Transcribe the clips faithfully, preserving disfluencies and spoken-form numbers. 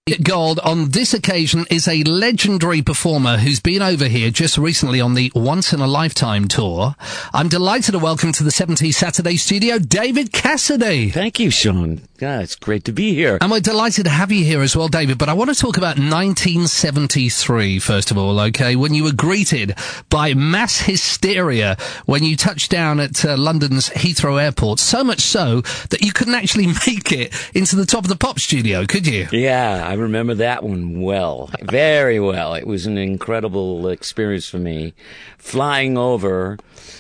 Gold on this occasion is a legendary performer who's been over here just recently on the Once in a Lifetime tour. I'm delighted to welcome to the seventies Saturday studio, David Cassidy. Thank you, Sean. Yeah, it's great to be here. And we're delighted to have you here as well, David. But I want to talk about nineteen seventy-three, first of all, okay, when you were greeted by mass hysteria when you touched down at uh, London's Heathrow Airport, so much so that you couldn't actually make it into the Top of the Pop studio, could you? Yeah, I remember that one well, very well. It was an incredible experience for me, flying over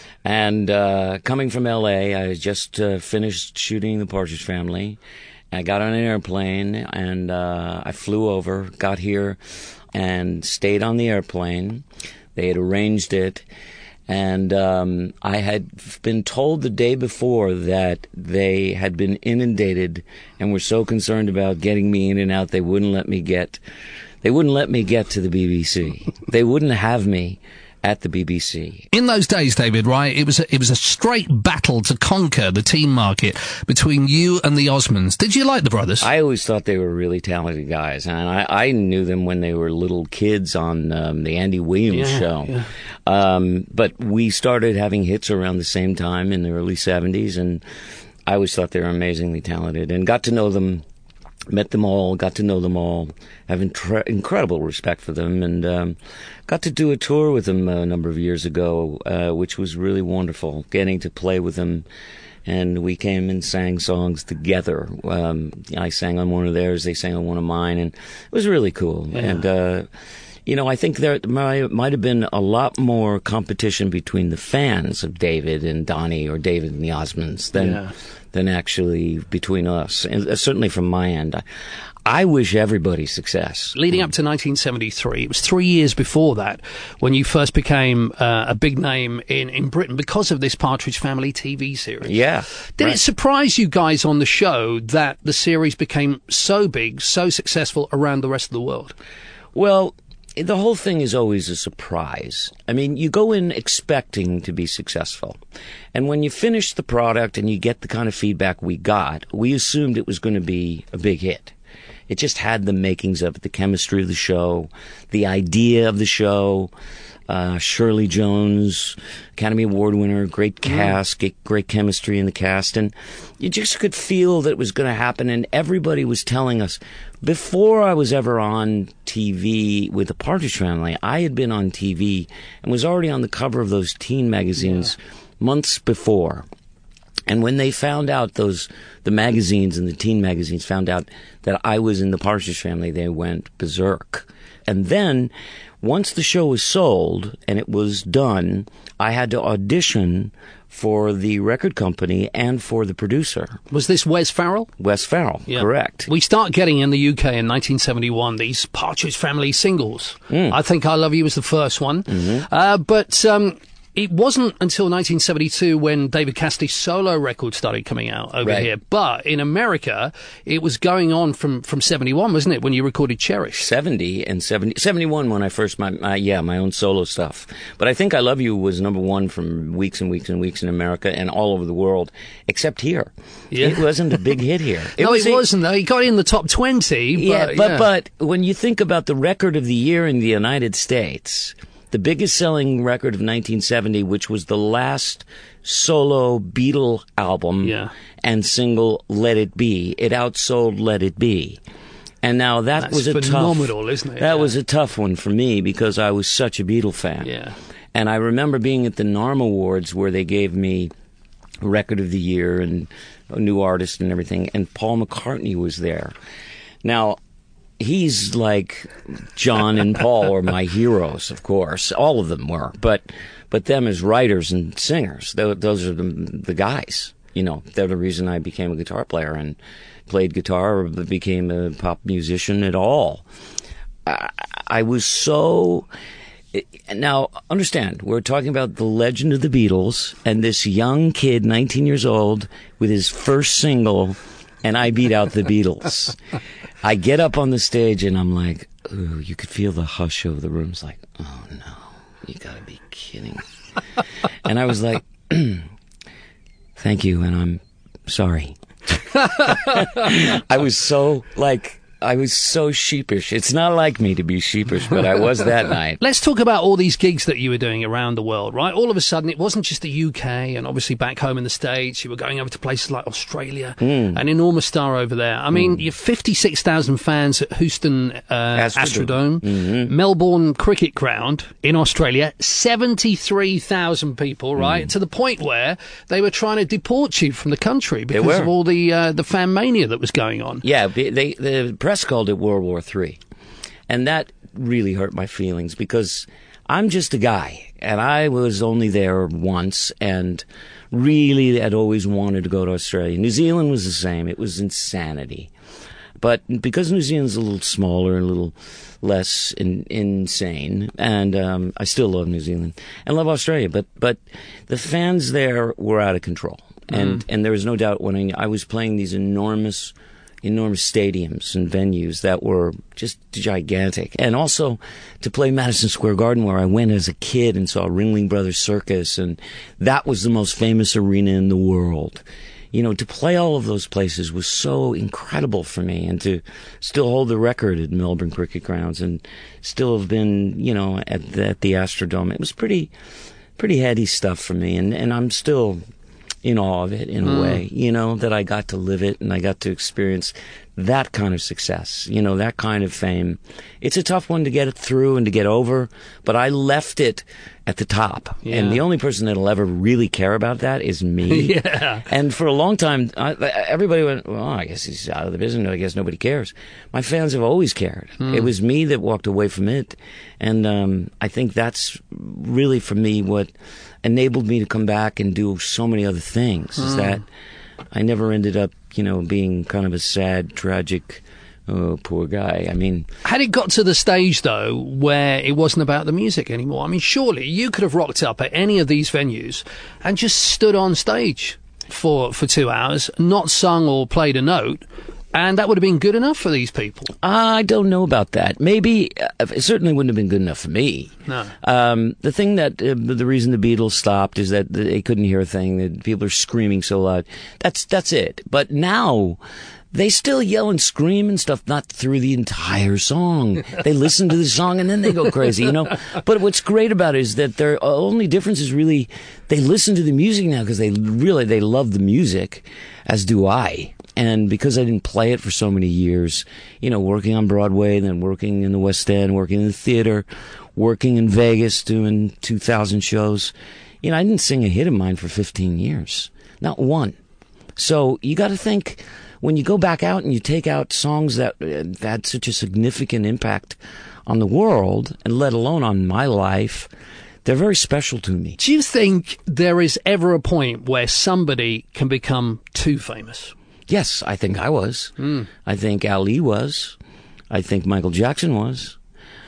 and uh, coming from L A. I just uh, finished shooting The Partridge Family. I got on an airplane and uh, I flew over, got here, and stayed on the airplane. They had arranged it. And um, I had been told the day before that they had been inundated and were so concerned about getting me in and out, they wouldn't let me get, they wouldn't let me get to the B B C. They wouldn't have me at the B B C. In those days, David, right, it was a, it was a straight battle to conquer the teen market between you and the Osmonds. Did you like the brothers? I always thought they were really talented guys, and I, I knew them when they were little kids on um, the Andy Williams yeah, show. Yeah. Um, but we started having hits around the same time in the early seventies, and I always thought they were amazingly talented and got to know them. Met them all, got to know them all, have intre- incredible respect for them, and um, got to do a tour with them a number of years ago, uh, which was really wonderful, getting to play with them. And we came and sang songs together. Um, I sang on one of theirs, they sang on one of mine, and it was really cool. Yeah. And, uh, you know, I think there might, might have been a lot more competition between the fans of David and Donnie, or David and the Osmonds, than... Yeah. than actually between us, and uh, certainly from my end. I, I wish everybody success. Leading up to nineteen seventy-three, it was three years before that when you first became uh, a big name in, in Britain because of this Partridge Family T V series. Yeah. Did right. it surprise you guys on the show that the series became so big, so successful around the rest of the world? Well, the whole thing is always a surprise. I mean, you go in expecting to be successful. And when you finish the product and you get the kind of feedback we got, we assumed it was going to be a big hit. It just had the makings of it, the chemistry of the show, the idea of the show. Uh, Shirley Jones, Academy Award winner, great cast, mm. great chemistry in the cast, and you just could feel that it was going to happen, and everybody was telling us. Before I was ever on T V with the Partridge Family, I had been on T V and was already on the cover of those teen magazines yeah. months before. And when they found out, those the magazines and the teen magazines found out that I was in the Partridge Family, they went berserk. And then, once the show was sold and it was done, I had to audition for the record company and for the producer. Was this Wes Farrell? Wes Farrell, yeah. Correct. We start getting in the U K in nineteen seventy-one these Partridge Family singles. Mm. I Think I Love You was the first one. Mm-hmm. Uh, but... Um, It wasn't until nineteen seventy-two when David Cassidy's solo record started coming out over right. here. But in America, it was going on from, from seventy-one, wasn't it, when you recorded Cherish? seventy and seventy, seventy-one when I first, my, my, yeah, my own solo stuff. But I Think I Love You was number one from weeks and weeks and weeks in America and all over the world, except here. Yeah. It wasn't a big hit here. It no, was, it wasn't, though. He got in the top twenty. But, yeah, but, yeah. but when you think about the record of the year in the United States... The biggest selling record of nineteen seventy, which was the last solo Beatle album yeah. and single Let It Be, it outsold Let It Be. And now that That's was a phenomenal, tough, isn't it? That yeah. was a tough one for me because I was such a Beatle fan. Yeah. And I remember being at the N A R M Awards where they gave me Record of the Year and a new artist and everything, and Paul McCartney was there. Now, he's like John and Paul are my heroes, of course. All of them were, but but them as writers and singers, those are the, the guys. You know, they're the reason I became a guitar player and played guitar or became a pop musician at all. I, I was so... Now, understand, we're talking about the legend of the Beatles and this young kid, nineteen years old, with his first single, and I beat out the Beatles. I get up on the stage and I'm like, ooh, you could feel the hush over the room. It's like, oh no, you gotta be kidding. And I was like, thank you, and I'm sorry. I was so, like, I was so sheepish. It's not like me to be sheepish, but I was that night. Let's talk about all these gigs that you were doing around the world, right? All of a sudden, it wasn't just the U K and obviously back home in the States. You were going over to places like Australia, mm. an enormous star over there. I mean, mm. you're fifty-six thousand fans at Houston uh, Astrodome, mm-hmm. Melbourne Cricket Ground in Australia, seventy-three thousand people, right? Mm. To the point where they were trying to deport you from the country because of all the uh, the fan mania that was going on. Yeah, they, the press called it World War Three. And that really hurt my feelings because I'm just a guy, and I was only there once, and really had always wanted to go to Australia. New Zealand was the same. It was insanity. But because New Zealand's a little smaller and a little less in, insane, and um, I still love New Zealand and love Australia, but but the fans there were out of control. And mm. and there was no doubt when I, I was playing these enormous, enormous stadiums and venues that were just gigantic. And also to play Madison Square Garden, where I went as a kid and saw Ringling Brothers Circus, and that was the most famous arena in the world. You know, to play all of those places was so incredible for me, and to still hold the record at Melbourne Cricket Grounds and still have been, you know, at the, at the Astrodome. It was pretty, pretty heady stuff for me, and, and I'm still in awe of it in a mm. way, you know, that I got to live it and I got to experience that kind of success, you know, that kind of fame. It's a tough one to get it through and to get over, but I left it at the top. Yeah. And the only person that'll ever really care about that is me. Yeah. And for a long time, I, everybody went, well, I guess he's out of the business. I guess nobody cares. My fans have always cared. Mm. It was me that walked away from it. And um, I think that's really, for me, what enabled me to come back and do so many other things, mm. is that I never ended up, you know, being kind of a sad, tragic, oh, poor guy. I mean... Had it got to the stage, though, where it wasn't about the music anymore? I mean, surely you could have rocked up at any of these venues and just stood on stage for, for two hours, not sung or played a note, and that would have been good enough for these people. I don't know about that. Maybe, uh, it certainly wouldn't have been good enough for me. No. Um, the thing that, uh, the reason the Beatles stopped is that they couldn't hear a thing, that people are screaming so loud. That's, that's it. But now, they still yell and scream and stuff, not through the entire song. They listen to the song and then they go crazy, you know? But what's great about it is that their only difference is really, they listen to the music now because they really, they love the music, as do I. And because I didn't play it for so many years, you know, working on Broadway, then working in the West End, working in the theater, working in Vegas, doing two thousand shows, you know, I didn't sing a hit of mine for fifteen years. Not one. So you got to think, when you go back out and you take out songs that uh, had such a significant impact on the world, and let alone on my life, they're very special to me. Do you think there is ever a point where somebody can become too famous? Yes, I think I was. Mm. I think Ali was. I think Michael Jackson was.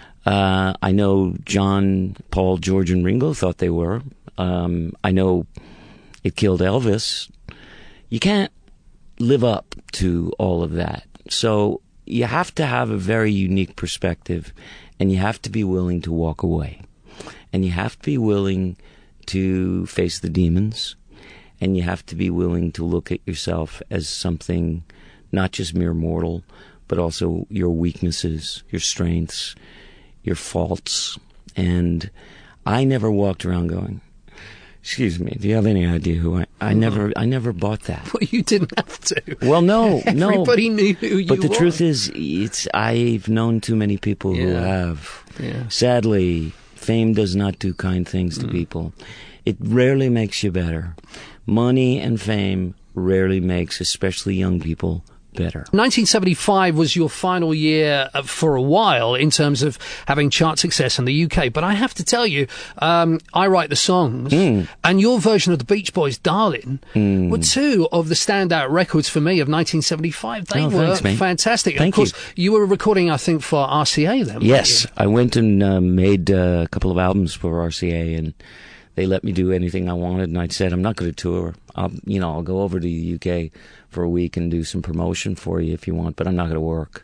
Uh, I know John, Paul, George, and Ringo thought they were. Um, I know it killed Elvis. You can't live up to all of that. So you have to have a very unique perspective, and you have to be willing to walk away. And you have to be willing to face the demons. And you have to be willing to look at yourself as something not just mere mortal, but also your weaknesses, your strengths, your faults. And I never walked around going, excuse me, do you have any idea who I I mm-hmm. never I never bought that. Well, you didn't have to. Well, no, no. Everybody knew who you were. But the truth is, it's I've known too many people yeah. who have. Yeah. Sadly, fame does not do kind things to mm. people. It rarely makes you better. Money and fame rarely makes, especially young people, better. nineteen seventy-five was your final year for a while in terms of having chart success in the U K. But I have to tell you, um, I write the songs, mm. and your version of the Beach Boys' Darling mm. were two of the standout records for me of nineteen seventy-five. They oh, were thanks, fantastic. Thank of course, you. you were recording, I think, for R C A then. Yes, I went and uh, made uh, a couple of albums for R C A, and they let me do anything I wanted, and I said, I'm not going to tour. I'll, you know, I'll go over to the U K for a week and do some promotion for you if you want, but I'm not going to work.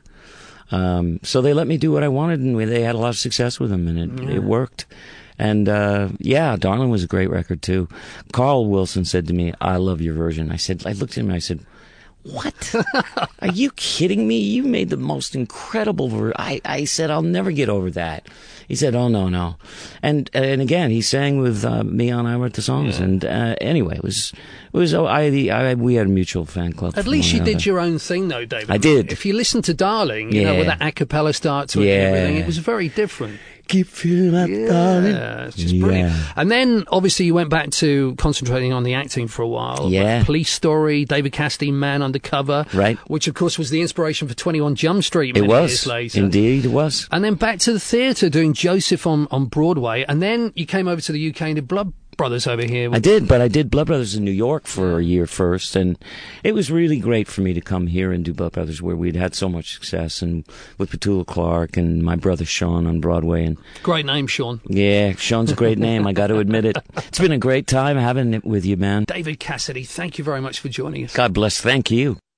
Um, so they let me do what I wanted, and they had a lot of success with them, and it, yeah. it worked. And, uh, yeah, Darling was a great record, too. Carl Wilson said to me, I love your version. I said, I looked at him and I said, What? Are you kidding me? You made the most incredible. Ver- I, I said, I'll never get over that. He said, oh, no, no. And and again, he sang with uh, me on I Wrote the Songs. Yeah. And uh, anyway, it was, it was oh, I, I, we had a mutual fan club. At least you another. did your own thing, though, David. I did. If you listen to Darling, you yeah. know, with that a cappella start to it yeah. and everything, it was very different. Keep feeling that, yeah, darling. It's just brilliant. Yeah. And then, obviously, you went back to concentrating on the acting for a while. Yeah. Police Story, David Cassidy, Man Undercover. Right. Which, of course, was the inspiration for twenty-one Jump Street many it was. years later. Indeed, it was. And then back to the theatre, doing Joseph on, on Broadway. And then you came over to the U K and did Blood Brothers over here. I did, but I did Blood Brothers in New York for a year first, and it was really great for me to come here and do Blood Brothers, where we'd had so much success, and with Petula Clark and my brother Sean on Broadway. And great name, Sean. Yeah, Sean's a great name. I got to admit it. It's been a great time having it with you, man. David Cassidy, thank you very much for joining us. God bless. Thank you.